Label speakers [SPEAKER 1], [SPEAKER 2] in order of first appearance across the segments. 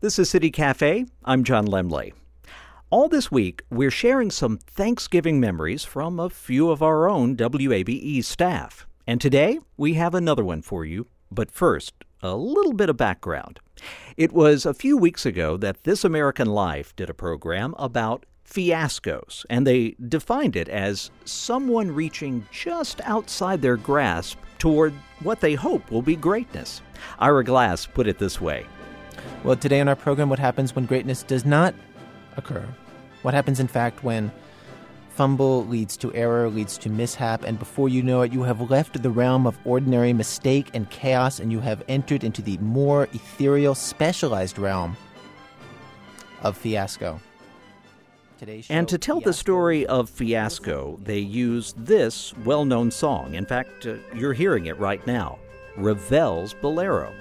[SPEAKER 1] This is City Cafe. I'm John Lemley. All this week, we're sharing some Thanksgiving memories from a few of our own WABE staff. And today, we have another one for you. But first, a little bit of background. It was a few weeks ago that This American Life did a program about fiascos, and they defined it as someone reaching just outside their grasp toward what they hope will be greatness. Ira Glass put it this way.
[SPEAKER 2] Well, today on our program, what happens when greatness does not occur? What happens, in fact, when fumble leads to error, leads to mishap, and before you know it, you have left the realm of ordinary mistake and chaos, and you have entered into the more ethereal, specialized realm of fiasco.
[SPEAKER 1] And to tell the story of fiasco, they use this well-known song. In fact, you're hearing it right now, Ravel's Bolero.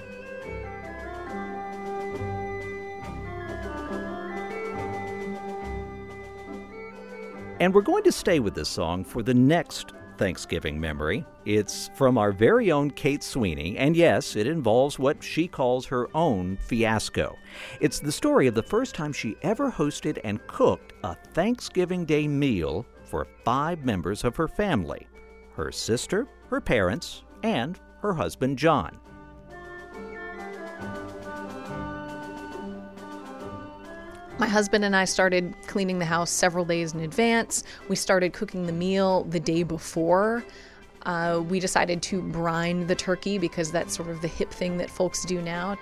[SPEAKER 1] And we're going to stay with this song for the next Thanksgiving memory. It's from our very own Kate Sweeney, and yes, it involves what she calls her own fiasco. It's the story of the first time she ever hosted and cooked a Thanksgiving Day meal for 5 members of her family: her sister, her parents, and her husband, John.
[SPEAKER 3] My husband and I started cleaning the house several days in advance. We started cooking the meal the day before. We decided to brine the turkey because that's sort of the hip thing that folks do now.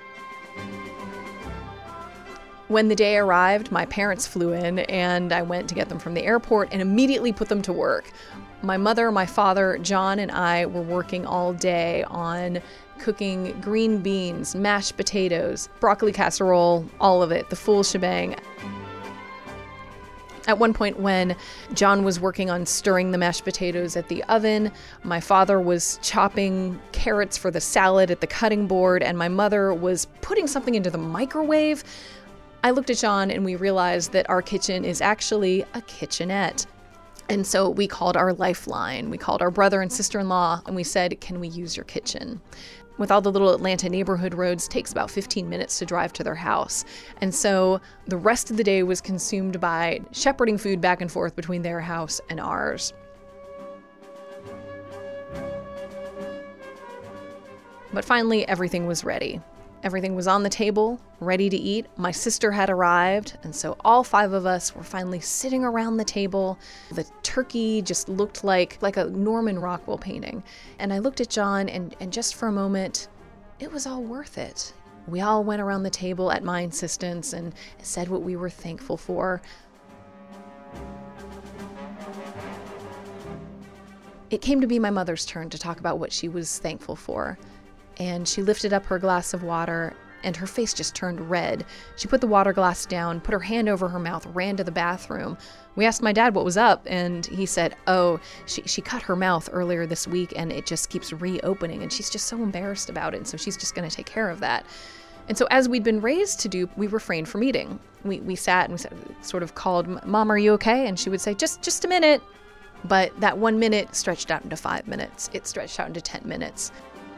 [SPEAKER 3] When the day arrived, my parents flew in and I went to get them from the airport and immediately put them to work. My mother, my father, John, and I were working all day on cooking green beans, mashed potatoes, broccoli casserole, all of it, the full shebang. At one point when John was working on stirring the mashed potatoes at the oven, my father was chopping carrots for the salad at the cutting board, and my mother was putting something into the microwave. I looked at John and we realized that our kitchen is actually a kitchenette. And so we called our lifeline. We called our brother and sister-in-law and we said, "Can we use your kitchen?" With all the little Atlanta neighborhood roads, it takes about 15 minutes to drive to their house. And so the rest of the day was consumed by shepherding food back and forth between their house and ours. But finally, everything was ready. Everything was on the table, ready to eat. My sister had arrived, and so all 5 of us were finally sitting around the table. The turkey just looked like a Norman Rockwell painting. And I looked at John, and just for a moment, it was all worth it. We all went around the table at my insistence and said what we were thankful for. It came to be my mother's turn to talk about what she was thankful for. And she lifted up her glass of water, and her face just turned red. She put the water glass down, put her hand over her mouth, ran to the bathroom. We asked my dad what was up, and he said, she cut her mouth earlier this week, and it just keeps reopening, and she's just so embarrassed about it, and so she's just going to take care of that. And so as we'd been raised to do, we refrained from eating. We sat and we sort of called, "Mom, are you okay?" And she would say, just a minute. But that 1 minute stretched out into 5 minutes. It stretched out into 10 minutes.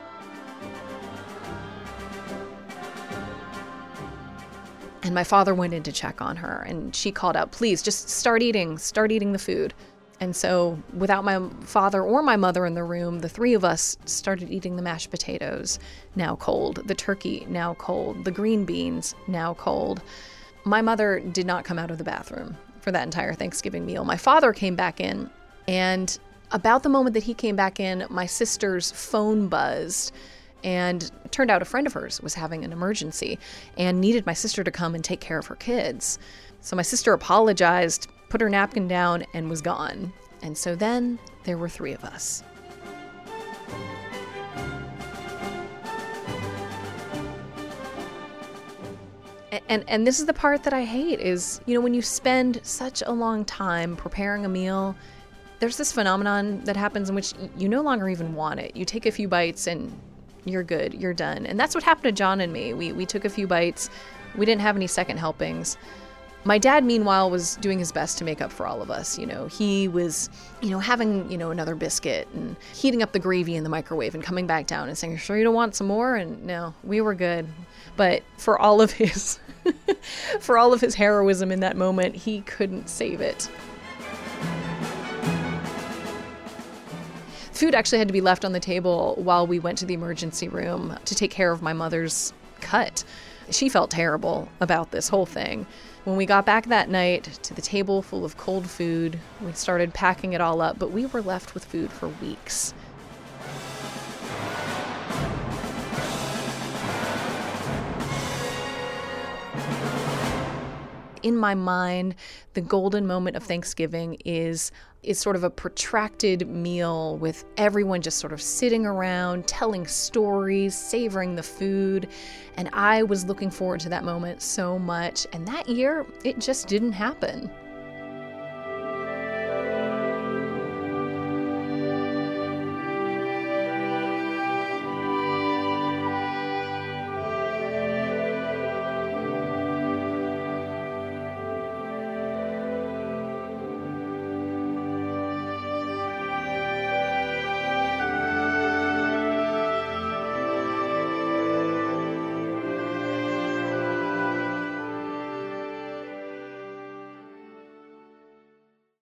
[SPEAKER 3] And my father went in to check on her, and she called out, "Please, just start eating the food." And so without my father or my mother in the room, the 3 of us started eating the mashed potatoes, now cold, the turkey, now cold, the green beans, now cold. My mother did not come out of the bathroom for that entire Thanksgiving meal. My father came back in, and about the moment that he came back in, my sister's phone buzzed. And it turned out a friend of hers was having an emergency and needed my sister to come and take care of her kids. So my sister apologized, put her napkin down, and was gone. And so then there were 3 of us. And this is the part that I hate is, when you spend such a long time preparing a meal, there's this phenomenon that happens in which you no longer even want it. You take a few bites and you're good, you're done. And that's what happened to John and me. We took a few bites. We didn't have any second helpings. My dad, meanwhile, was doing his best to make up for all of us. He was, having, another biscuit and heating up the gravy in the microwave and coming back down and saying, "You sure you don't want some more?" And no, we were good. But for all of his For all of his heroism in that moment, he couldn't save it. Food actually had to be left on the table while we went to the emergency room to take care of my mother's cut. She felt terrible about this whole thing. When we got back that night to the table full of cold food, we started packing it all up, but we were left with food for weeks. In my mind, the golden moment of Thanksgiving is sort of a protracted meal with everyone just sort of sitting around, telling stories, savoring the food. And I was looking forward to that moment so much. And that year, it just didn't happen.